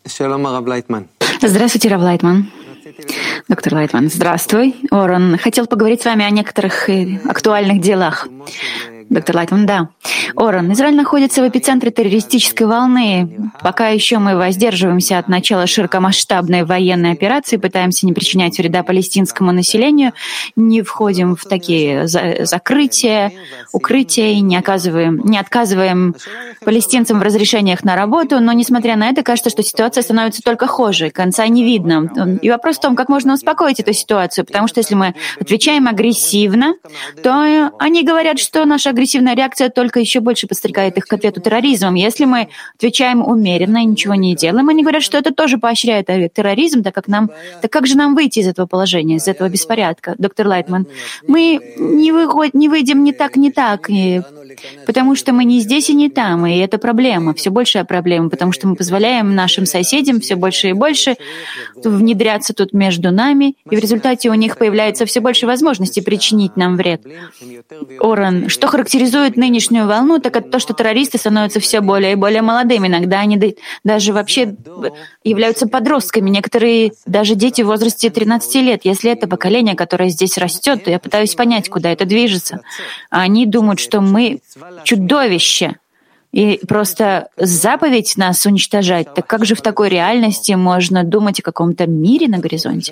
Здравствуйте, Рав Лайтман. Доктор Лайтман, здравствуй. Орон, хотел поговорить с вами о некоторых актуальных делах. Доктор Лайтман, да. Орон, Израиль находится в эпицентре террористической волны. Пока еще мы воздерживаемся от начала широкомасштабной военной операции, пытаемся не причинять вреда палестинскому населению, не входим в такие закрытия, укрытия и не отказываем палестинцам в разрешениях на работу, но, несмотря на это, кажется, что ситуация становится только хуже, конца не видно. И вопрос в том, как можно успокоить эту ситуацию, потому что если мы отвечаем агрессивно, то они говорят, что наша агрессивная реакция только еще больше подстрекает их к ответу терроризмом. Если мы отвечаем умеренно и ничего не делаем, они говорят, что это тоже поощряет терроризм, так как же нам выйти из этого положения, из этого беспорядка? Доктор Лайтман, мы не выйдем не так, потому что мы не здесь и не там, и это проблема, все большая проблема, потому что мы позволяем нашим соседям все больше и больше внедряться тут между нами, и в результате у них появляется все больше возможностей причинить нам вред. Орон, что характеризует нынешнюю волну, так это то, что террористы становятся все более и более молодыми. Иногда они даже вообще являются подростками. Некоторые даже дети в возрасте 13 лет. Если это поколение, которое здесь растет, то я пытаюсь понять, куда это движется. А они думают, что мы чудовище. И просто заповедь нас уничтожать. Так как же в такой реальности можно думать о каком-то мире на горизонте?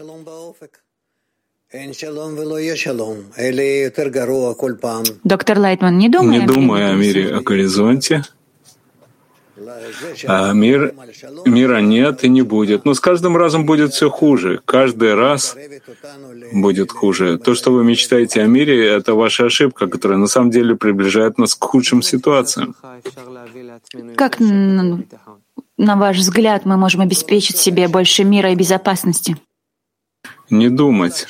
Доктор Лайтман, не думая о мире, о горизонте. А мира нет и не будет. Но с каждым разом будет все хуже. Каждый раз будет хуже. То, что вы мечтаете о мире, это ваша ошибка, которая на самом деле приближает нас к худшим ситуациям. Как, на ваш взгляд, мы можем обеспечить себе больше мира и безопасности? Не думать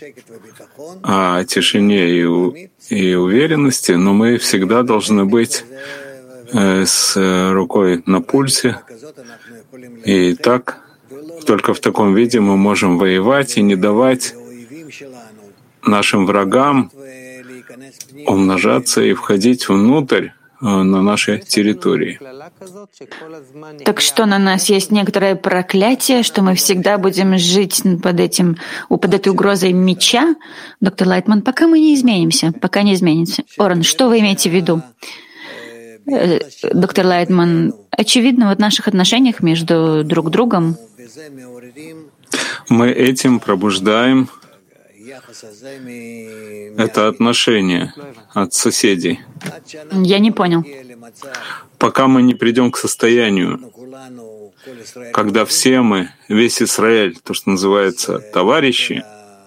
о тишине и уверенности, но мы всегда должны быть с рукой на пульсе. И так, только в таком виде мы можем воевать и не давать нашим врагам умножаться и входить внутрь на нашей территории. Так что на нас есть некоторое проклятие, что мы всегда будем жить под этой угрозой меча? Доктор Лайтман, пока мы не изменимся, пока не изменится. Орон, что вы имеете в виду? Доктор Лайтман, очевидно, в наших отношениях между друг другом мы этим пробуждаем это отношение от соседей. Я не понял. Пока мы не придем к состоянию, когда все мы, весь Израиль, то, что называется товарищи,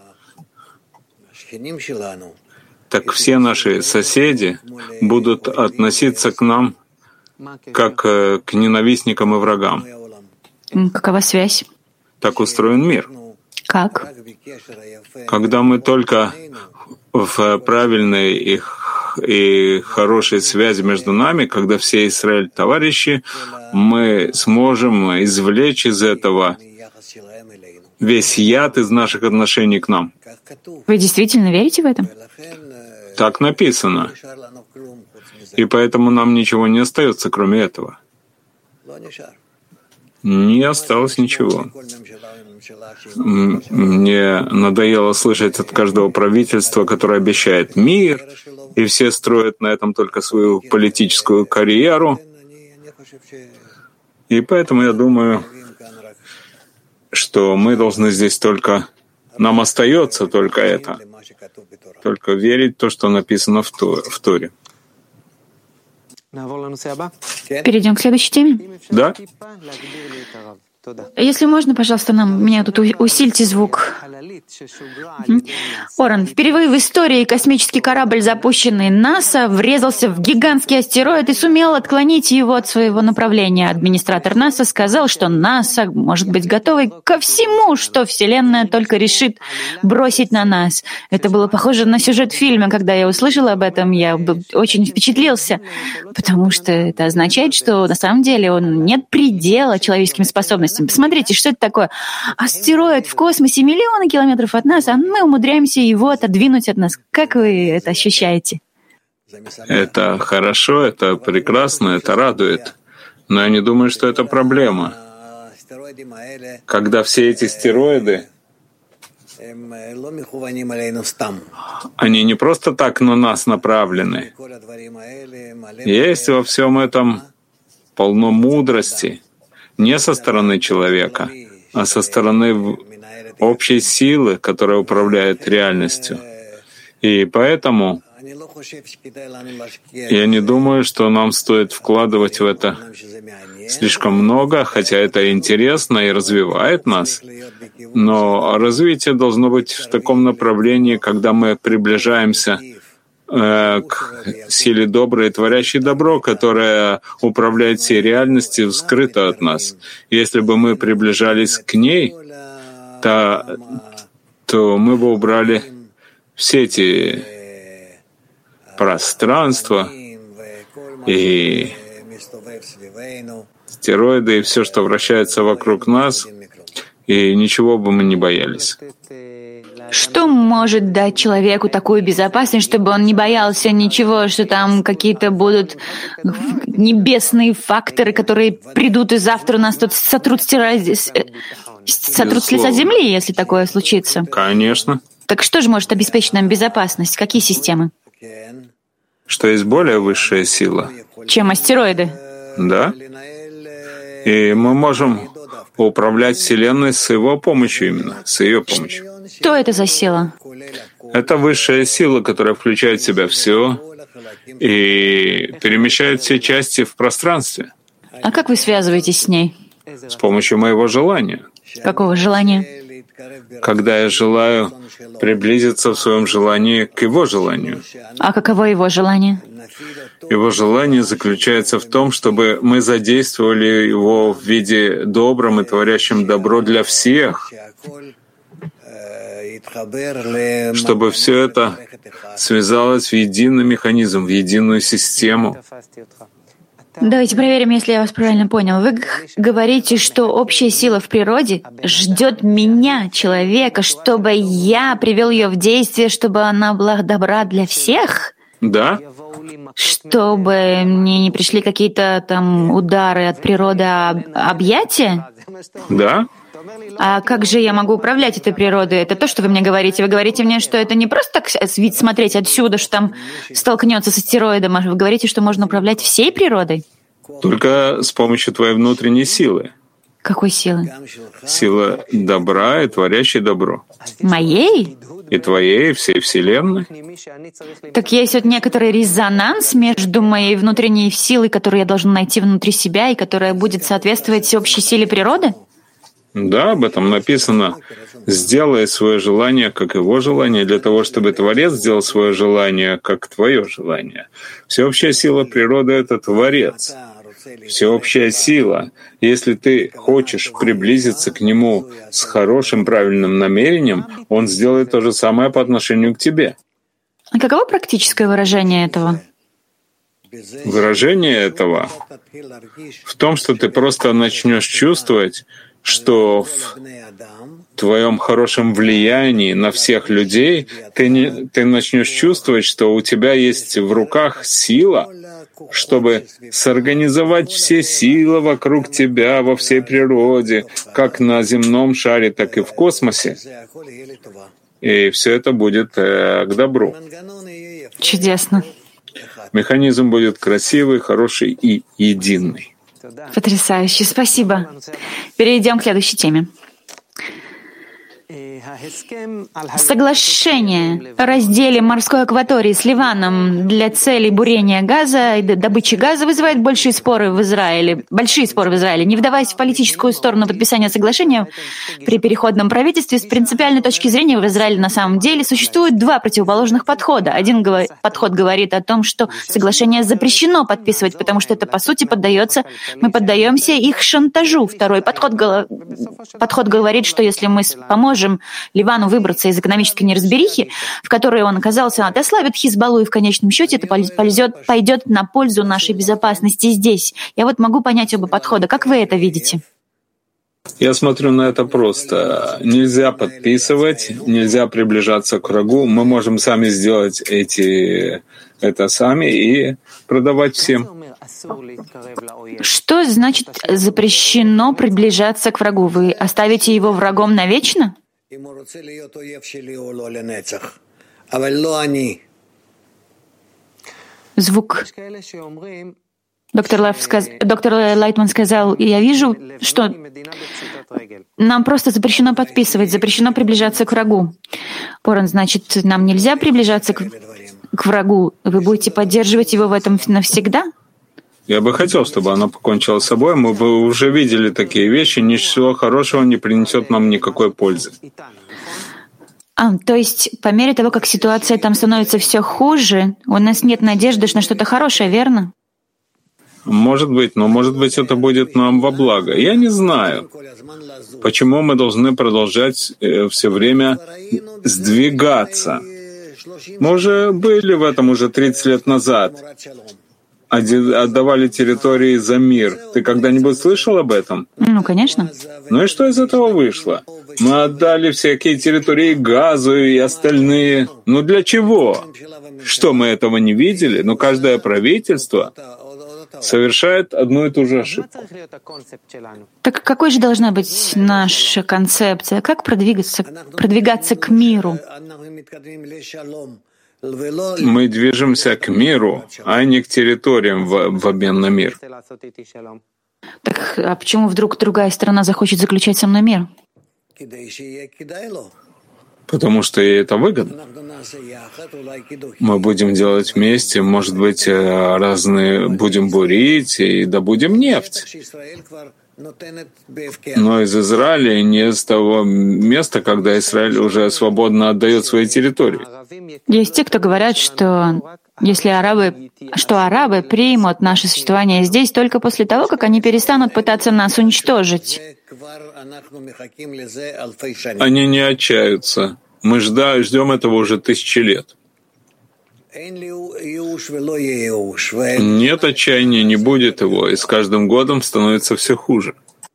так все наши соседи будут относиться к нам как к ненавистникам и врагам. Какова связь? Так устроен мир. Как? Когда мы только в правильной и хорошей связи между нами, когда все Израиль товарищи, мы сможем извлечь из этого весь яд из наших отношений к нам. Вы действительно верите в это? Так написано. И поэтому нам ничего не остается, кроме этого. Не осталось ничего. Мне надоело слышать от каждого правительства, которое обещает мир, и все строят на этом только свою политическую карьеру. И поэтому я думаю, что мы должны здесь нам остается только это, только верить в то, что написано в Торе. Перейдем к следующей теме? Да? Если можно, пожалуйста, меня тут усильте звук. Орон, впервые в истории космический корабль, запущенный НАСА, врезался в гигантский астероид и сумел отклонить его от своего направления. Администратор НАСА сказал, что НАСА может быть готовой ко всему, что Вселенная только решит бросить на нас. Это было похоже на сюжет фильма. Когда я услышала об этом, я очень впечатлился, потому что это означает, что на самом деле нет предела человеческим способностям. Посмотрите, что это такое? Астероид в космосе, миллионы километров от нас, а мы умудряемся его отодвинуть от нас. Как вы это ощущаете? Это хорошо, это прекрасно, это радует. Но я не думаю, что это проблема. когда все эти стероиды, они не просто так на нас направлены. Есть во всем этом полно мудрости, не со стороны человека, а со стороны общей силы, которая управляет реальностью. И поэтому я не думаю, что нам стоит вкладывать в это слишком много, хотя это интересно и развивает нас. Но развитие должно быть в таком направлении, когда мы приближаемся к силе доброй, творящей добро, которая управляет всей реальностью, скрыта от нас. Если бы мы приближались к ней, то мы бы убрали все эти пространства и стероиды, и все, что вращается вокруг нас, и ничего бы мы не боялись. Что может дать человеку такую безопасность, чтобы он не боялся ничего, что там какие-то будут небесные факторы, которые придут и завтра нас тут сотрут с лица земли, если такое случится? Конечно. Так что же может обеспечить нам безопасность? Какие системы? Что есть более высшая сила. Чем астероиды? Да. И мы можем управлять Вселенной с его помощью именно, с ее помощью. Что это за сила? Это высшая сила, которая включает в себя все и перемещает все части в пространстве. А как вы связываетесь с ней? С помощью моего желания. Какого желания? Когда я желаю приблизиться в своем желании к его желанию. А каково его желание? Его желание заключается в том, чтобы мы задействовали его в виде добром и творящим добро для всех, чтобы все это связалось в единый механизм, в единую систему. Давайте проверим, если я вас правильно понял. Вы говорите, что общая сила в природе ждет меня, человека, чтобы я привел ее в действие, чтобы она была добра для всех? Да. Чтобы мне не пришли какие-то там удары от природы, объятия? Да. А как же я могу управлять этой природой? Это то, что вы мне говорите? Вы говорите мне, что это не просто так вид смотреть отсюда, что там столкнется с астероидом, а вы говорите, что можно управлять всей природой? Только с помощью твоей внутренней силы. Какой силы? Сила добра и творящей добро. Моей? И твоей, и всей Вселенной. Так есть вот некоторый резонанс между моей внутренней силой, которую я должен найти внутри себя, и которая будет соответствовать общей силе природы? Да, об этом написано. Сделай свое желание, как его желание, для того, чтобы Творец сделал свое желание, как твое желание. Всеобщая сила природы — это Творец. Всеобщая сила. Если ты хочешь приблизиться к Нему с хорошим, правильным намерением, Он сделает то же самое по отношению к тебе. А каково практическое выражение этого? Выражение этого в том, что ты просто начнешь чувствовать, что в твоем хорошем влиянии на всех людей ты начнешь чувствовать, что у тебя есть в руках сила, чтобы сорганизовать все силы вокруг тебя во всей природе, как на земном шаре, так и в космосе. И все это будет к добру. Чудесно. Механизм будет красивый, хороший и единый. Потрясающе. Спасибо. Перейдем к следующей теме. Соглашение о разделе морской акватории с Ливаном для целей бурения газа и добычи газа вызывает большие споры в Израиле. Не вдаваясь в политическую сторону подписания соглашения при переходном правительстве, с принципиальной точки зрения в Израиле на самом деле существует два противоположных подхода. Один подход говорит о том, что соглашение запрещено подписывать, потому что это, по сути, мы поддаемся их шантажу. Второй подход говорит, что если мы поможем Ливану выбраться из экономической неразберихи, в которой он оказался, это ослабит Хизбаллу, и в конечном счете это пойдет на пользу нашей безопасности здесь. Я вот могу понять оба подхода. Как вы это видите? Я смотрю на это просто. Нельзя подписывать, нельзя приближаться к врагу. Мы можем сами сделать это сами и продавать всем. Что значит запрещено приближаться к врагу? Вы оставите его врагом навечно? Звук. Доктор Лайтман сказал, я вижу, что нам просто запрещено подписывать, запрещено приближаться к врагу. Оран, значит, нам нельзя приближаться к врагу? Вы будете поддерживать его в этом навсегда? Я бы хотел, чтобы она покончила с собой. Мы бы уже видели такие вещи. Ничего хорошего не принесет нам никакой пользы. То есть по мере того, как ситуация там становится все хуже, у нас нет надежды на что-то хорошее, верно? Может быть, но может быть это будет нам во благо. Я не знаю, почему мы должны продолжать все время сдвигаться. Мы уже были в этом уже 30 лет назад. Отдавали территории за мир. Ты когда-нибудь слышал об этом? Ну, конечно. Ну и что из этого вышло? Мы отдали всякие территории Газу и остальные. Ну для чего? Что, мы этого не видели? Но каждое правительство совершает одну и ту же ошибку. Так какой же должна быть наша концепция? Как продвигаться к миру? Мы движемся к миру, а не к территориям в обмен на мир. Так а почему вдруг другая сторона захочет заключать со мной мир? Потому что ей это выгодно. Мы будем делать вместе, может быть, разные, будем бурить и добудем нефть. Но из Израиля и не из того места, когда Израиль уже свободно отдает свои территории. Есть те, кто говорят, что арабы примут наше существование здесь только после того, как они перестанут пытаться нас уничтожить. Они не отчаются. Мы ждем этого уже 1000 лет. Нет отчаяния, не будет его, и с каждым годом становится все хуже.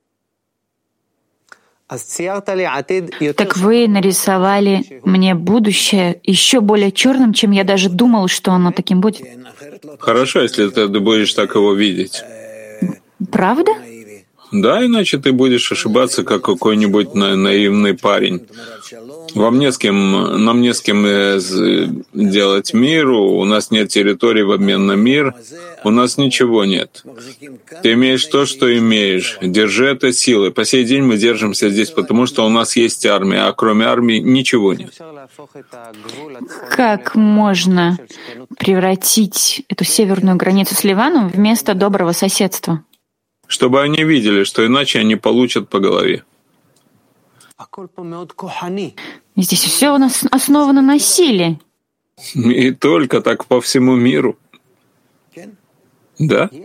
Так вы нарисовали мне будущее еще более черным, чем я даже думал, что оно таким будет. Хорошо, если ты будешь так его видеть. Правда? Да, иначе ты будешь ошибаться, как какой-нибудь наивный парень. Нам не с кем делать миру, у нас нет территории в обмен на мир, у нас ничего нет. Ты имеешь то, что имеешь. Держи это силой. По сей день мы держимся здесь, потому что у нас есть армия, а кроме армии ничего нет. Как можно превратить эту северную границу с Ливаном в место доброго соседства? Чтобы они видели, что иначе они получат по голове. Здесь все у нас основано на силе. И только так по всему миру. Да?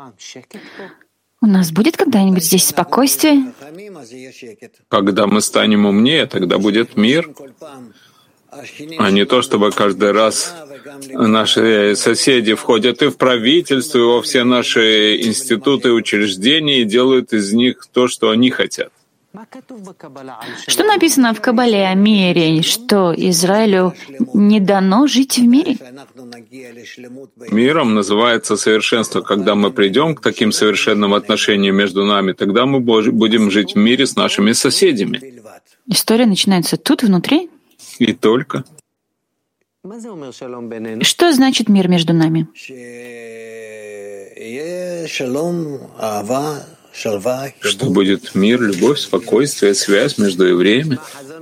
У нас будет когда-нибудь здесь спокойствие? Когда мы станем умнее, тогда будет мир. А не то, чтобы каждый раз наши соседи входят и в правительство, и во все наши институты, учреждения, и делают из них то, что они хотят. Что написано в Кабале о мире, что Израилю не дано жить в мире? Миром называется совершенство. Когда мы придем к таким совершенным отношениям между нами, тогда мы будем жить в мире с нашими соседями. История начинается тут, внутри? И только. Что значит мир между нами? Что будет мир, любовь, спокойствие, связь между евреями.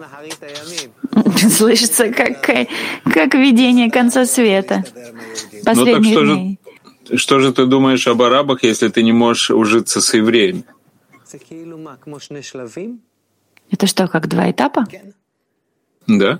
Слышится как видение конца света. Последних дней. Что же ты думаешь об арабах, если ты не можешь ужиться с евреями? Это что, как 2 этапа? Да.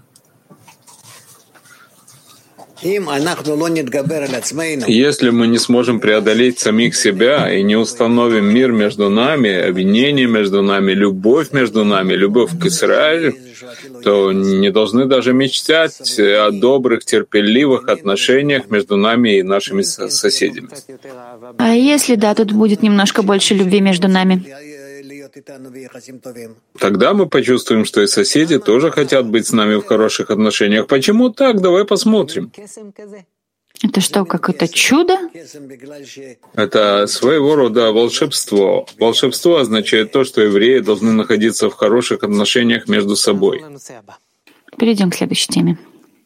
Если мы не сможем преодолеть самих себя и не установим мир между нами, объединение между нами, любовь между нами, любовь к Израилю, то не должны даже мечтать о добрых, терпеливых отношениях между нами и нашими соседями. А если да, тут будет немножко больше любви между нами? Тогда мы почувствуем, что и соседи тоже хотят быть с нами в хороших отношениях. Почему так? Давай посмотрим. Это что, какое-то чудо? Это своего рода волшебство. Волшебство означает то, что евреи должны находиться в хороших отношениях между собой. Перейдем к следующей теме.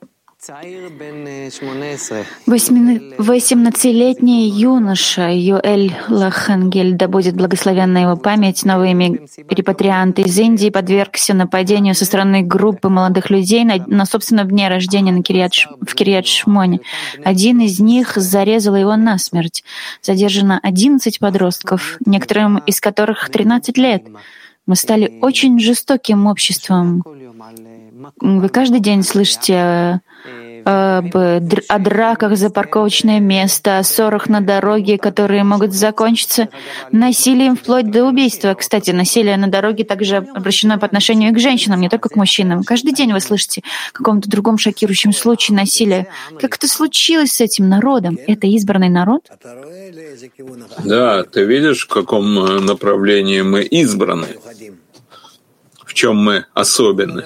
18-летний юноша Юэль Лахангель, да будет благословенна его память, новыми репатрианты из Индии, подвергся нападению со стороны группы молодых людей на собственном дне рождения в Кирьят-Шмоне. Один из них зарезал его насмерть. Задержано 11 подростков, некоторым из которых 13 лет. Мы стали очень жестоким обществом. Вы каждый день слышите о драках за парковочное место, о ссорах на дороге, которые могут закончиться насилием вплоть до убийства. Кстати, насилие на дороге также обращено по отношению и к женщинам, не только к мужчинам. Каждый день вы слышите о каком-то другом шокирующем случае насилия. Как это случилось с этим народом? Это избранный народ? Да, ты видишь, в каком направлении мы избраны? В чем мы особенны?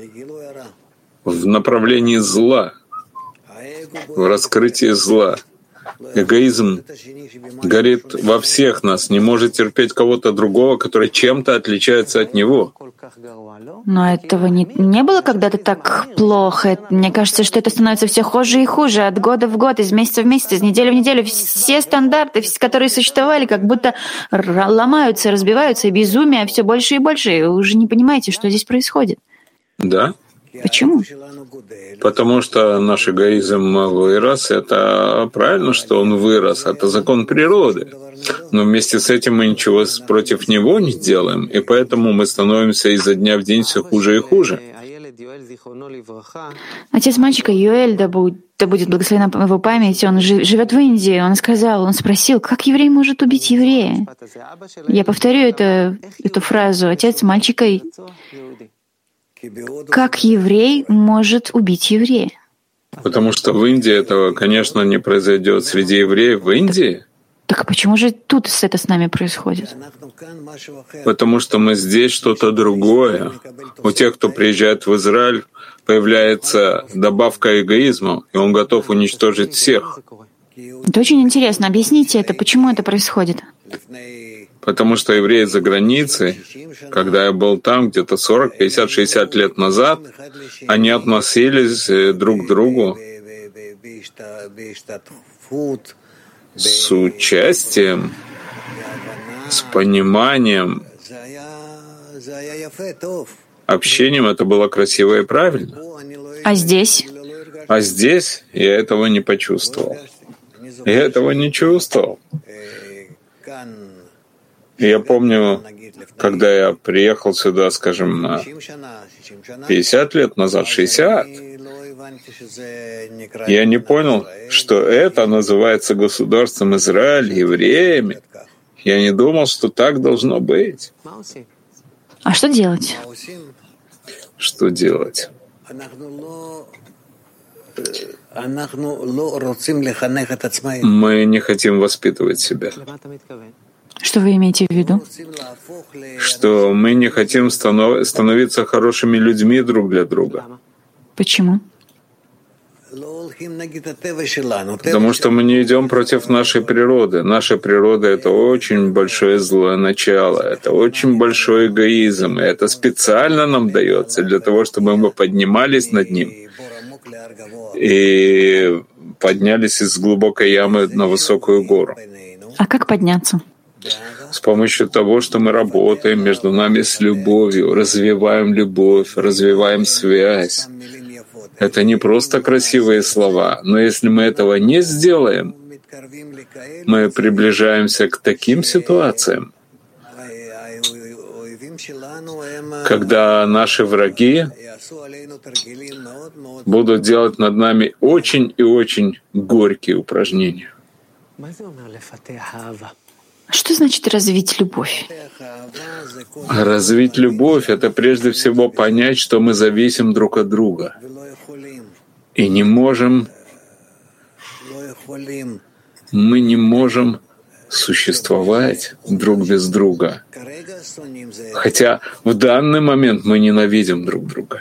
В направлении зла, в раскрытии зла. Эгоизм горит во всех нас, не может терпеть кого-то другого, который чем-то отличается от него. Но этого не было когда-то так плохо. Мне кажется, что это становится все хуже и хуже, от года в год, из месяца в месяц, из недели в неделю. Все стандарты, которые существовали, как будто ломаются, разбиваются, и безумие все больше и больше. И вы уже не понимаете, что здесь происходит. Да? Почему? Потому что наш эгоизм вырос. Это правильно, что он вырос. Это закон природы. Но вместе с этим мы ничего против него не делаем. И поэтому мы становимся изо дня в день все хуже и хуже. Отец мальчика Юэль, да будет благословена его память, он живет в Индии. Он спросил, как еврей может убить еврея? Я повторю эту фразу. Отец мальчика, как еврей может убить еврея? Потому что в Индии этого, конечно, не произойдет. Среди евреев в Индии? Так почему же тут это с нами происходит? Потому что мы здесь что-то другое. У тех, кто приезжает в Израиль, появляется добавка эгоизма, и он готов уничтожить всех. Это очень интересно. Объясните это, почему это происходит? Потому что евреи за границей, когда я был там где-то 40, 50, 60 лет назад, они относились друг к другу с участием, с пониманием, общением. Это было красиво и правильно. А здесь? А здесь я этого не почувствовал. Я этого не чувствовал. Я помню, когда я приехал сюда, скажем, 50 лет назад, 60, я не понял, что это называется государством Израиль, евреями. Я не думал, что так должно быть. А что делать? Что делать? Мы не хотим воспитывать себя. Что вы имеете в виду? Что мы не хотим становиться хорошими людьми друг для друга. Почему? Потому что мы не идем против нашей природы. Наша природа — это очень большое злое начало, это очень большой эгоизм, и это специально нам дается для того, чтобы мы поднимались над ним и поднялись из глубокой ямы на высокую гору. А как подняться? С помощью того, что мы работаем между нами с любовью, развиваем любовь, развиваем связь. Это не просто красивые слова, но если мы этого не сделаем, мы приближаемся к таким ситуациям, когда наши враги будут делать над нами очень и очень горькие упражнения. Что значит развить любовь? Развить любовь — это прежде всего понять, что мы зависим друг от друга. И мы не можем существовать друг без друга. Хотя в данный момент мы ненавидим друг друга.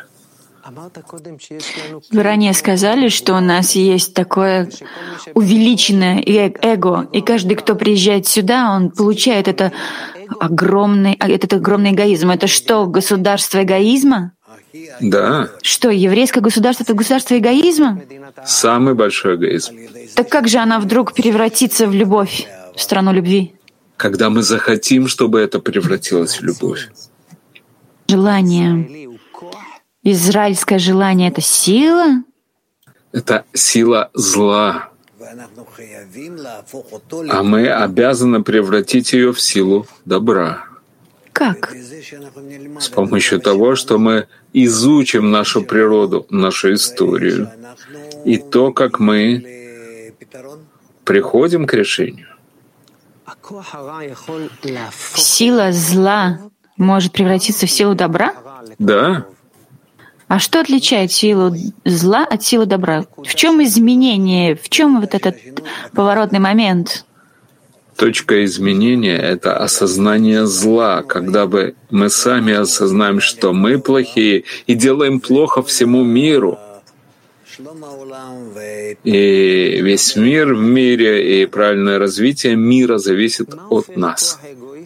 Вы ранее сказали, что у нас есть такое увеличенное эго, и каждый, кто приезжает сюда, он получает этот огромный эгоизм. Это что, государство эгоизма? Да. Что, еврейское государство — это государство эгоизма? Самый большой эгоизм. Так как же она вдруг превратится в любовь, в страну любви? Когда мы захотим, чтобы это превратилось в любовь. Желание. Израильское желание — это сила? Это сила зла. А мы обязаны превратить ее в силу добра. Как? С помощью того, что мы изучим нашу природу, нашу историю, и то, как мы приходим к решению. Сила зла может превратиться в силу добра? Да. А что отличает силу зла от силы добра? В чем изменение? В чем вот этот поворотный момент? Точка изменения — это осознание зла, когда бы мы сами осознаем, что мы плохие и делаем плохо всему миру. И весь мир в мире, и правильное развитие мира зависит от нас.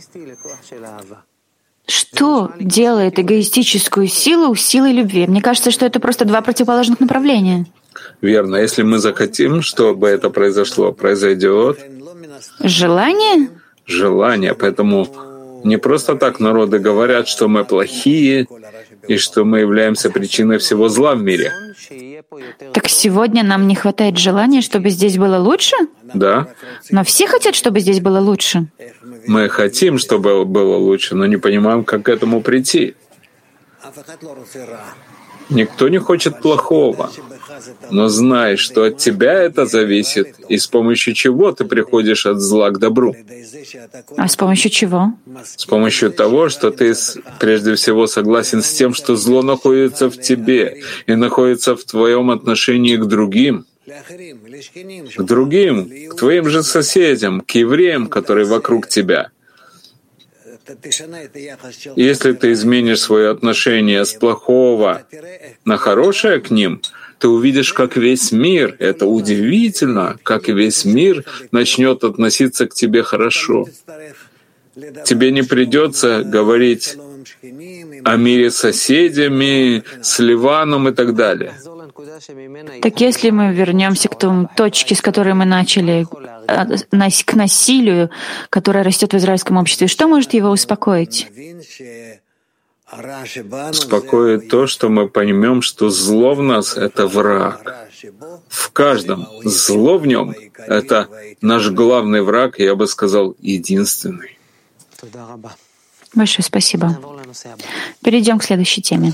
Что делает эгоистическую силу силой любви? Мне кажется, что это просто два противоположных направления. Верно. Если мы захотим, чтобы это произошло, произойдет. Желание? Желание. Поэтому не просто так народы говорят, что мы плохие и что мы являемся причиной всего зла в мире. Так сегодня нам не хватает желания, чтобы здесь было лучше? Да. Но все хотят, чтобы здесь было лучше. Мы хотим, чтобы было лучше, но не понимаем, как к этому прийти. Никто не хочет плохого, но знай, что от тебя это зависит, и с помощью чего ты приходишь от зла к добру. А с помощью чего? С помощью того, что ты прежде всего согласен с тем, что зло находится в тебе и находится в твоем отношении к другим, к твоим же соседям, к евреям, которые вокруг тебя. Если ты изменишь свое отношение с плохого на хорошее к ним, ты увидишь, как весь мир, это удивительно, как весь мир начнет относиться к тебе хорошо. Тебе не придется говорить о мире с соседями, с Ливаном и так далее. Так если мы вернемся к той точке, с которой мы начали, к насилию, которое растет в израильском обществе, что может его успокоить? Успокоит то, что мы поймем, что зло в нас — это враг. В каждом зло в нем — это наш главный враг, я бы сказал, единственный. Большое спасибо. Перейдем к следующей теме.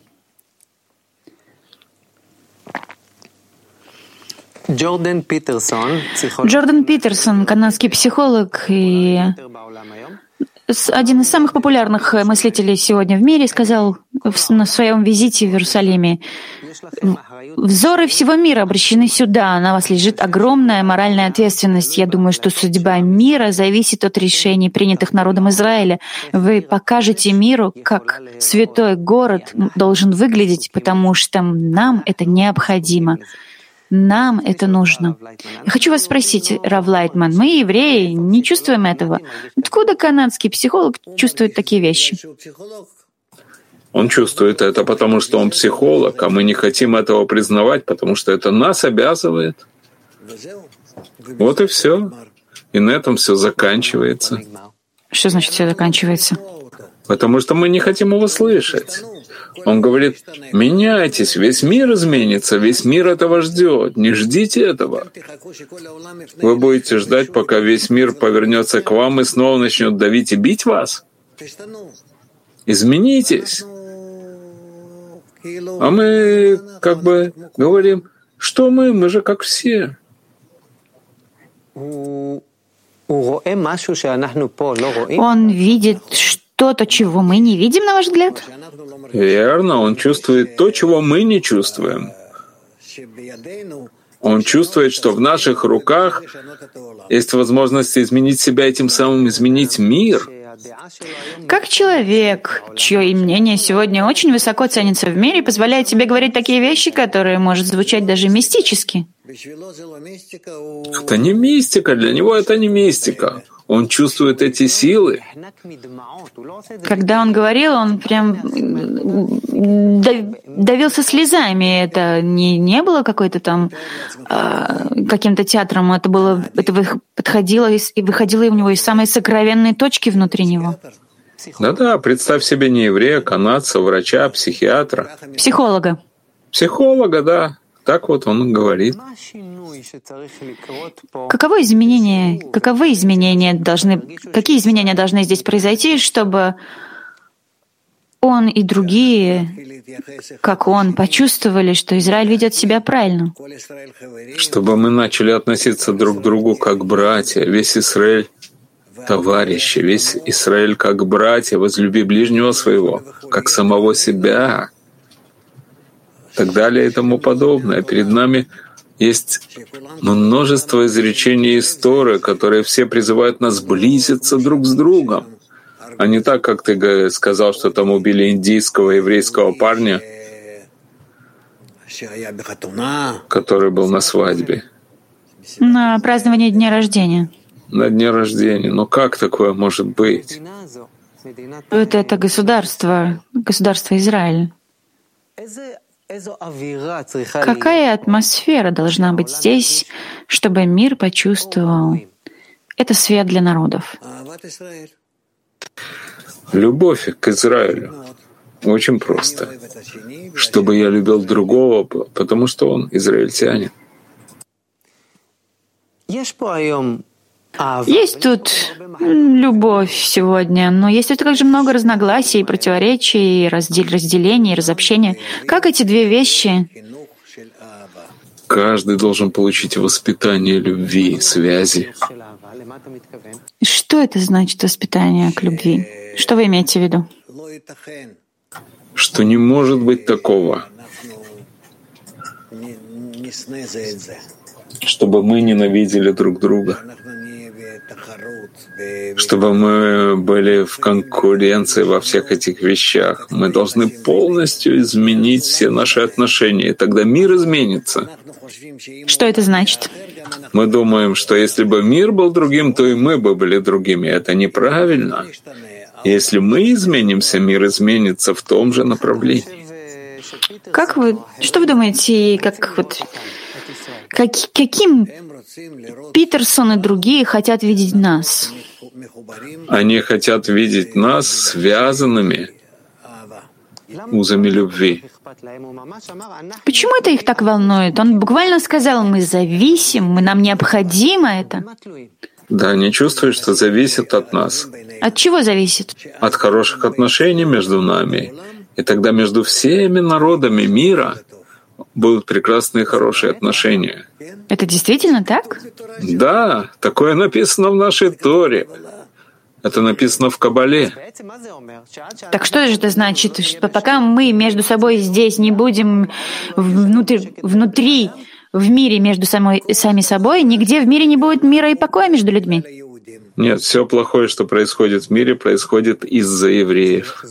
Джордан Питерсон, канадский психолог и один из самых популярных мыслителей сегодня в мире, сказал на своем визите в Иерусалиме: «Взоры всего мира обращены сюда, на вас лежит огромная моральная ответственность. Я думаю, что судьба мира зависит от решений, принятых народом Израиля. Вы покажете миру, как святой город должен выглядеть, потому что нам это необходимо». Нам это нужно. Я хочу вас спросить, Рав Лайтман, мы, евреи, не чувствуем этого. Откуда канадский психолог чувствует такие вещи? Он чувствует это, потому что он психолог, а мы не хотим этого признавать, потому что это нас обязывает. Вот и все. И на этом все заканчивается. Что значит все заканчивается? Потому что мы не хотим его слышать. Он говорит: меняйтесь, весь мир изменится, весь мир этого ждет. Не ждите этого. Вы будете ждать, пока весь мир повернется к вам и снова начнет давить и бить вас? Изменитесь. А мы как бы говорим: что мы же как все. Он видит что-то, чего мы не видим, на ваш взгляд? Верно, он чувствует то, чего мы не чувствуем. Он чувствует, что в наших руках есть возможность изменить себя и тем самым изменить мир. Как человек, чье мнение сегодня очень высоко ценится в мире, позволяет себе говорить такие вещи, которые может звучать даже мистически? Это не мистика, для него это не мистика. Он чувствует эти силы. Когда он говорил, он прям давился слезами. Это не было какой-то там каким-то театром. Это подходило и выходило у него из самой сокровенной точки внутри него. Да-да, представь себе не еврея, канадца, врача, психиатра. Психолога. Психолога, да. Так вот он говорит. Какие изменения должны здесь произойти, чтобы он и другие, как он, почувствовали, что Израиль ведет себя правильно? Чтобы мы начали относиться друг к другу как братья, весь Израиль товарищи, весь Израиль как братья, возлюби ближнего своего, как самого себя, и так далее и тому подобное. Перед нами есть множество изречений истории, которые все призывают нас близиться друг с другом. А не так, как ты сказал, что там убили индийского еврейского парня, который был на свадьбе. На праздновании дня рождения. На дне рождения. Но как такое может быть? Это государство Израиль. Какая атмосфера должна быть здесь, чтобы мир почувствовал? Это свет для народов. Любовь к Израилю. Очень просто. Чтобы я любил другого, потому что он израильтянин. Есть тут любовь сегодня, но есть тут также много разногласий, противоречий, разделений, разобщения. Как эти две вещи? Каждый должен получить воспитание любви, связи. Что это значит, воспитание к любви? Что вы имеете в виду? Что не может быть такого, чтобы мы ненавидели друг друга, чтобы мы были в конкуренции во всех этих вещах. Мы должны полностью изменить все наши отношения, и тогда мир изменится. Что это значит? Мы думаем, что если бы мир был другим, то и мы бы были другими. Это неправильно. Если мы изменимся, мир изменится в том же направлении. Что вы думаете, каким Питерсон и другие хотят видеть нас? Они хотят видеть нас связанными узами любви. Почему это их так волнует? Он буквально сказал: мы зависим, нам необходимо это. Да, они чувствуют, что зависит от нас. От чего зависит? От хороших отношений между нами. И тогда между всеми народами мира будут прекрасные хорошие отношения. Это действительно так? Да, такое написано в нашей Торе. Это написано в Кабале. Так что же это значит? Что пока мы между собой здесь не будем внутри, в мире между сами собой, нигде в мире не будет мира и покоя между людьми? Нет, все плохое, что происходит в мире, происходит из-за евреев.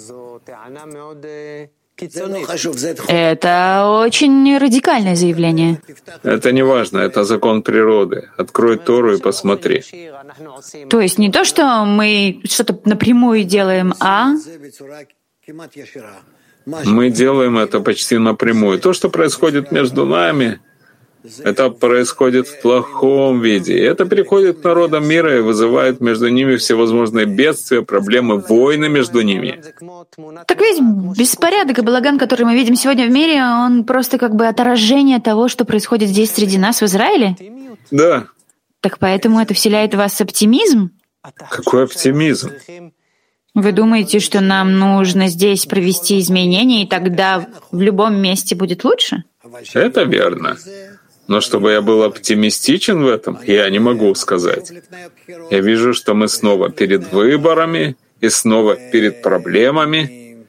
Это очень радикальное заявление. Это не важно, это закон природы. Открой Тору и посмотри. То есть не то, что мы что-то напрямую делаем, а мы делаем это почти напрямую. То, что происходит между нами, это происходит в плохом виде. И это переходит к народам мира и вызывает между ними всевозможные бедствия, проблемы, войны между ними. Так весь беспорядок и балаган, который мы видим сегодня в мире, он просто как бы отражение того, что происходит здесь среди нас в Израиле? Да. Так поэтому это вселяет в вас оптимизм? Какой оптимизм? Вы думаете, что нам нужно здесь провести изменения, и тогда в любом месте будет лучше? Это верно. Но чтобы я был оптимистичен в этом, я не могу сказать. Я вижу, что мы снова перед выборами и снова перед проблемами,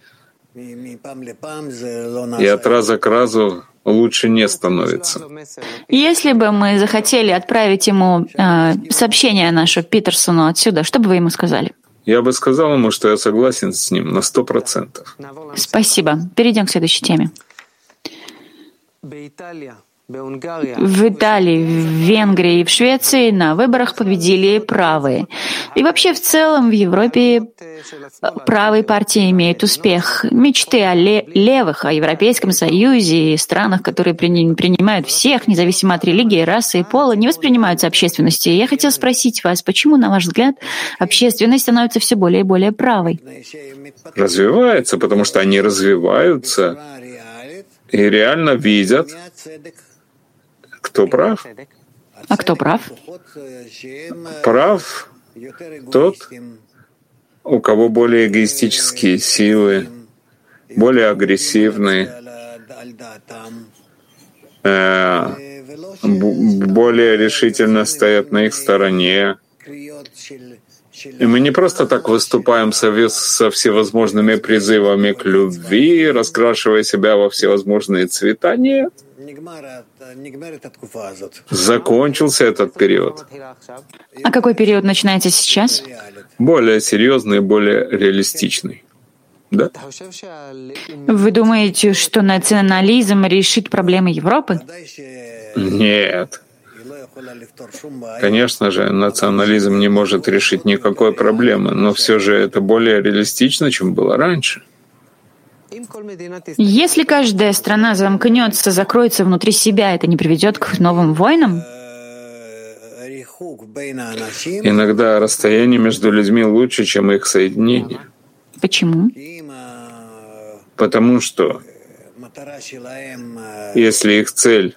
и от раза к разу лучше не становится. Если бы мы захотели отправить ему сообщение наше Питерсону отсюда, что бы вы ему сказали? я бы сказал ему, что я согласен с ним на 100%. Спасибо. Перейдем к следующей теме. В Италии, в Венгрии и в Швеции на выборах победили правые. И вообще в целом в Европе правые партии имеют успех. Мечты о левых, о Европейском Союзе и странах, которые принимают всех, независимо от религии, расы и пола, не воспринимаются общественностью. Я хотел спросить вас, почему, на ваш взгляд, общественность становится все более и более правой? Развивается, потому что они развиваются и реально видят, кто прав. А кто прав? Прав тот, у кого более эгоистические силы, более агрессивные, более решительно стоят на их стороне. И мы не просто так выступаем со всевозможными призывами к любви, раскрашивая себя во всевозможные цвета. Нет. Закончился этот период. А какой период начинается сейчас? Более серьезный, более реалистичный. Да? Вы думаете, что национализм решит проблемы Европы? Нет. Конечно же, национализм не может решить никакой проблемы, но все же это более реалистично, чем было раньше. Если каждая страна замкнется, закроется внутри себя, это не приведет к новым войнам? Иногда расстояние между людьми лучше, чем их соединение. Почему? Потому что если их цель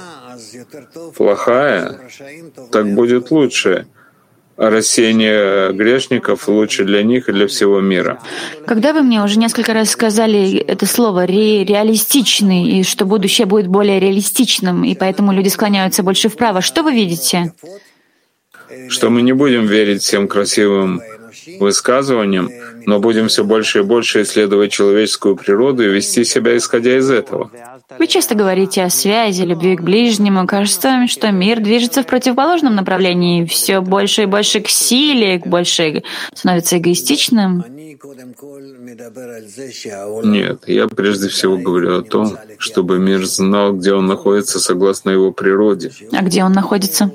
плохая, так будет лучше. А рассеяние грешников лучше для них и для всего мира. Когда вы мне уже несколько раз сказали это слово «реалистичный», и что будущее будет более реалистичным, и поэтому люди склоняются больше вправо, что вы видите? Что мы не будем верить всем красивым высказываниям, но будем все больше и больше исследовать человеческую природу и вести себя исходя из этого. Вы часто говорите о связи, любви к ближнему. Кажется, что мир движется в противоположном направлении, все больше и больше к силе, больше становится эгоистичным. Нет, я прежде всего говорю о том, чтобы мир знал, где он находится согласно его природе. А где он находится?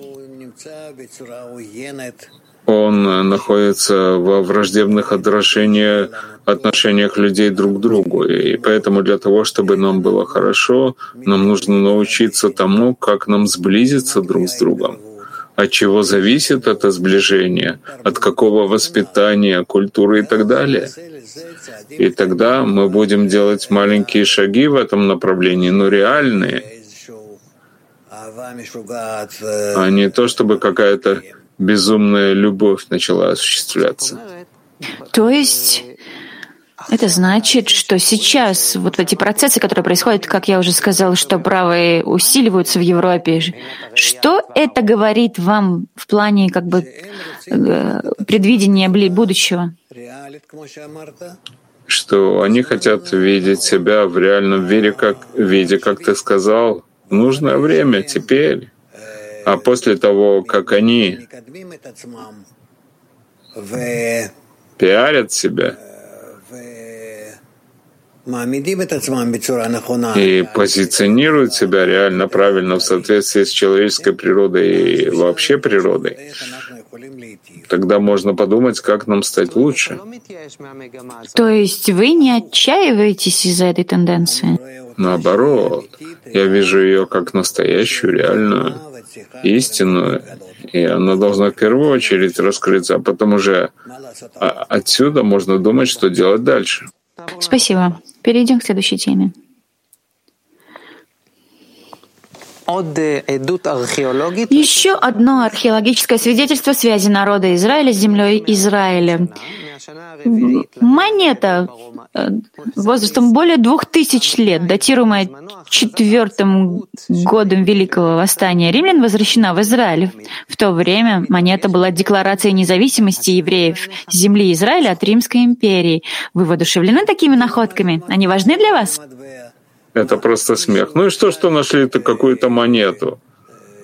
Он находится во враждебных отношениях людей друг к другу. И поэтому для того, чтобы нам было хорошо, нам нужно научиться тому, как нам сблизиться друг с другом. От чего зависит это сближение, от какого воспитания, культуры и так далее. И тогда мы будем делать маленькие шаги в этом направлении, но реальные, а не то, чтобы какая-то безумная любовь начала осуществляться. То есть это значит, что сейчас вот эти процессы, которые происходят, как я уже сказал, что правые усиливаются в Европе, что это говорит вам в плане как бы предвидения будущего? Что они хотят видеть себя в реальном виде, как ты сказал, в нужное время, теперь. А после того, как они пиарят себя и позиционируют себя реально правильно в соответствии с человеческой природой и вообще природой, тогда можно подумать, как нам стать лучше. То есть вы не отчаиваетесь из-за этой тенденции? Наоборот, я вижу ее как настоящую, реальную, истинную, и она должна в первую очередь раскрыться, а потом уже отсюда можно думать, что делать дальше. Спасибо. Перейдем к следующей теме. Еще одно археологическое свидетельство связи народа Израиля с землей Израиля. Монета возрастом более 2000 лет, датируемая 4-м годом Великого Восстания римлян, возвращена в Израиль. В то время монета была декларацией независимости евреев с земли Израиля от Римской империи. Вы воодушевлены такими находками? Они важны для вас? Это просто смех. Ну и что нашли-то какую-то монету?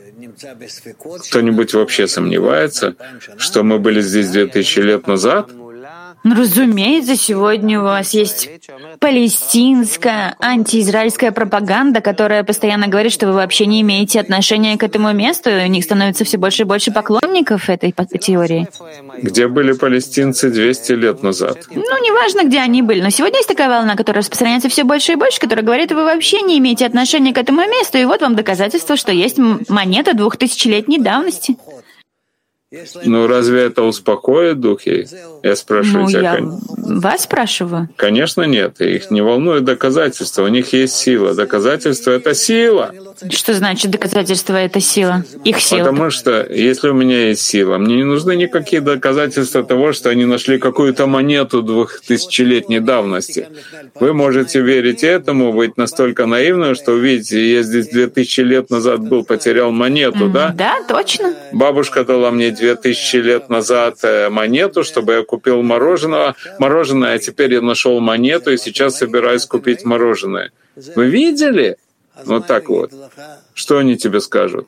Кто-нибудь вообще сомневается, что мы были здесь 2000 лет назад? Ну, разумеется, сегодня у вас есть палестинская, антиизраильская пропаганда, которая постоянно говорит, что вы вообще не имеете отношения к этому месту, и у них становится все больше и больше поклонников этой теории. Где были палестинцы 200 лет назад? Ну, неважно, где они были, но сегодня есть такая волна, которая распространяется все больше и больше, которая говорит, вы вообще не имеете отношения к этому месту, и вот вам доказательство, что есть монета 2000-летней давности. Ну, разве это успокоит духи? Я спрашиваю тебя. Я вас спрашиваю. Конечно, нет. Их не волнует доказательства. У них есть сила. Доказательство — это сила. Что значит доказательство — это сила? Их сила. Потому что, если у меня есть сила, мне не нужны никакие доказательства того, что они нашли какую-то монету 2000-летней давности. Вы можете верить этому, быть настолько наивным, что увидите, я здесь 2000 лет назад был, потерял монету, да? Да, точно. Бабушка дала мне 2000 лет назад монету, чтобы я купил мороженое, а теперь я нашел монету и сейчас собираюсь купить мороженое. Вы видели? Вот так вот. Что они тебе скажут?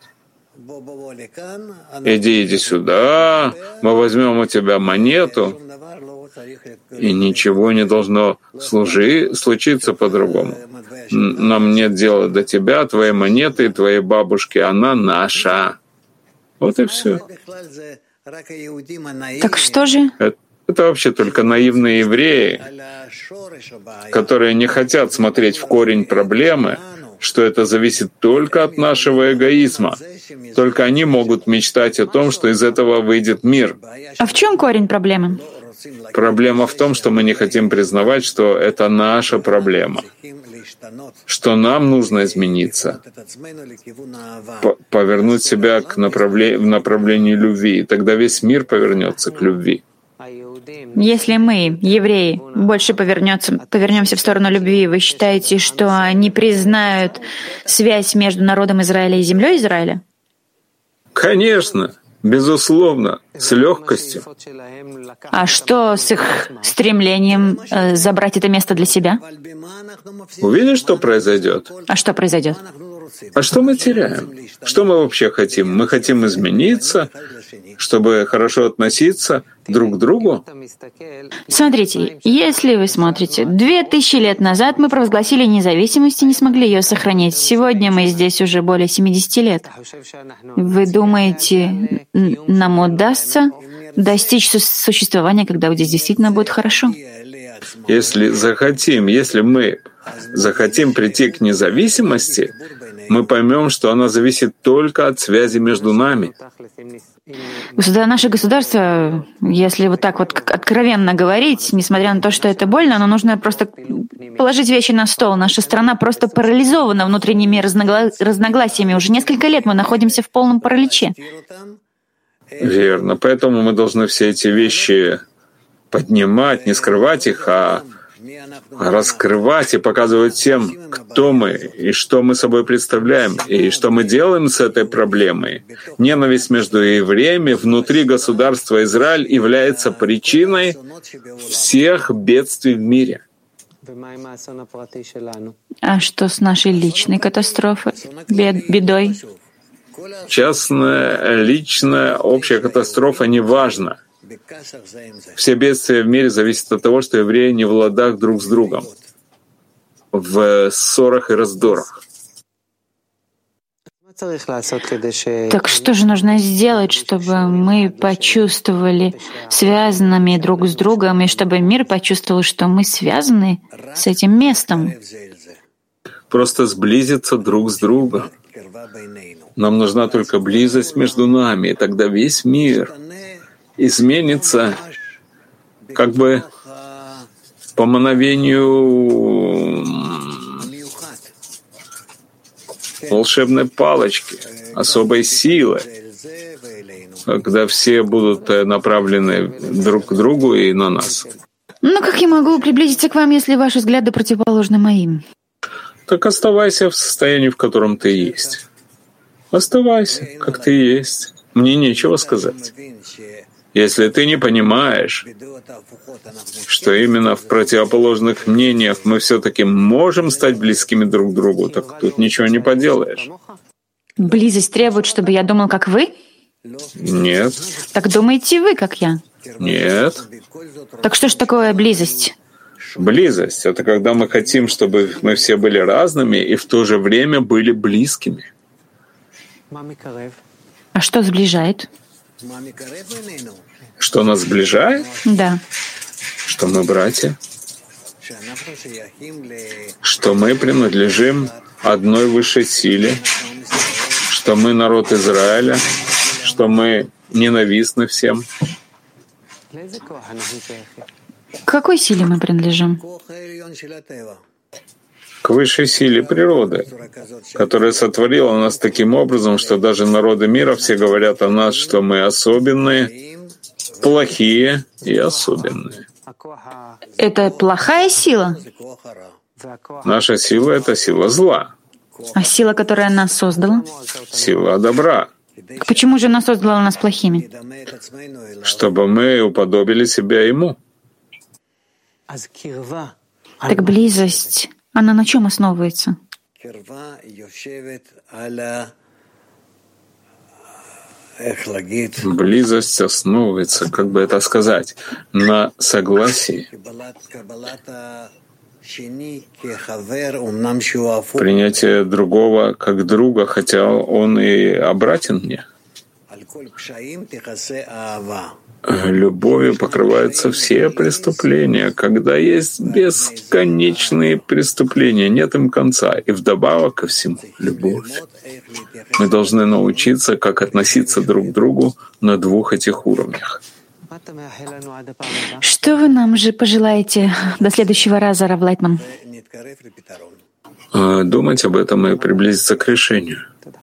Иди сюда, мы возьмем у тебя монету, и ничего не должно случиться по-другому. Нам нет дела до тебя, твоей монеты и твоей бабушки, она наша. Вот и все. Так что же? Это вообще только наивные евреи, которые не хотят смотреть в корень проблемы, что это зависит только от нашего эгоизма. Только они могут мечтать о том, что из этого выйдет мир. А в чем корень проблемы? Проблема в том, что мы не хотим признавать, что это наша проблема, что нам нужно измениться, повернуть себя в направлении любви, и тогда весь мир повернется к любви. Если мы, евреи, больше повернемся в сторону любви, вы считаете, что они признают связь между народом Израиля и землей Израиля? Конечно, безусловно, с легкостью. А что с их стремлением забрать это место для себя? Увидишь, что произойдет? А что произойдет? А что мы теряем? Что мы вообще хотим? Мы хотим измениться, чтобы хорошо относиться друг к другу? Смотрите, если вы смотрите, 2000 лет назад мы провозгласили независимость и не смогли ее сохранить. Сегодня мы здесь уже более 70 лет. Вы думаете, нам удастся достичь существования, когда здесь действительно будет хорошо? Если мы захотим прийти к независимости, мы поймем, что она зависит только от связи между нами. Наше государство, если вот так вот откровенно говорить, несмотря на то, что это больно, но нужно просто положить вещи на стол. Наша страна просто парализована внутренними разногласиями. Уже несколько лет мы находимся в полном параличе. Верно. Поэтому мы должны все эти вещи поднимать, не скрывать их, а раскрывать и показывать всем, кто мы и что мы собой представляем, и что мы делаем с этой проблемой. Ненависть между евреями внутри государства Израиль является причиной всех бедствий в мире. А что с нашей личной катастрофой, бедой? Частная, личная, общая катастрофа неважна. Все бедствия в мире зависят от того, что евреи не в ладах друг с другом, в ссорах и раздорах. Так что же нужно сделать, чтобы мы почувствовали связанными друг с другом, и чтобы мир почувствовал, что мы связаны с этим местом? Просто сблизиться друг с другом. Нам нужна только близость между нами, и тогда весь мир изменится как бы по мановению волшебной палочки, особой силы, когда все будут направлены друг к другу и на нас. Но как я могу приблизиться к вам, если ваши взгляды противоположны моим? Так оставайся в состоянии, в котором ты есть. Оставайся, как ты есть. Мне нечего сказать. Если ты не понимаешь, что именно в противоположных мнениях мы все-таки можем стать близкими друг к другу, так тут ничего не поделаешь. Близость требует, чтобы я думал, как вы? Нет. Так думаете вы, как я? Нет. Так что ж такое близость? Близость — это когда мы хотим, чтобы мы все были разными и в то же время были близкими. А что сближает? Что нас сближает? Да. Что мы братья. Что мы принадлежим одной высшей силе. Что мы народ Израиля. Что мы ненавистны всем. К какой силе мы принадлежим? К высшей силе природы, которая сотворила нас таким образом, что даже народы мира все говорят о нас, что мы особенные, плохие и особенные. Это плохая сила? Наша сила — это сила зла. А сила, которая нас создала? Сила добра. Почему же она создала нас плохими? Чтобы мы уподобили себя Ему. Так близость, она на чем основывается? Близость основывается, как бы это сказать, на согласии. Принятие другого как друга, хотя он и обратен мне. Любовью покрываются все преступления. Когда есть бесконечные преступления, нет им конца. И вдобавок ко всему — любовь. Мы должны научиться, как относиться друг к другу на двух этих уровнях. Что вы нам же пожелаете до следующего раза, Рав Лайтман? Думать об этом и приблизиться к решению.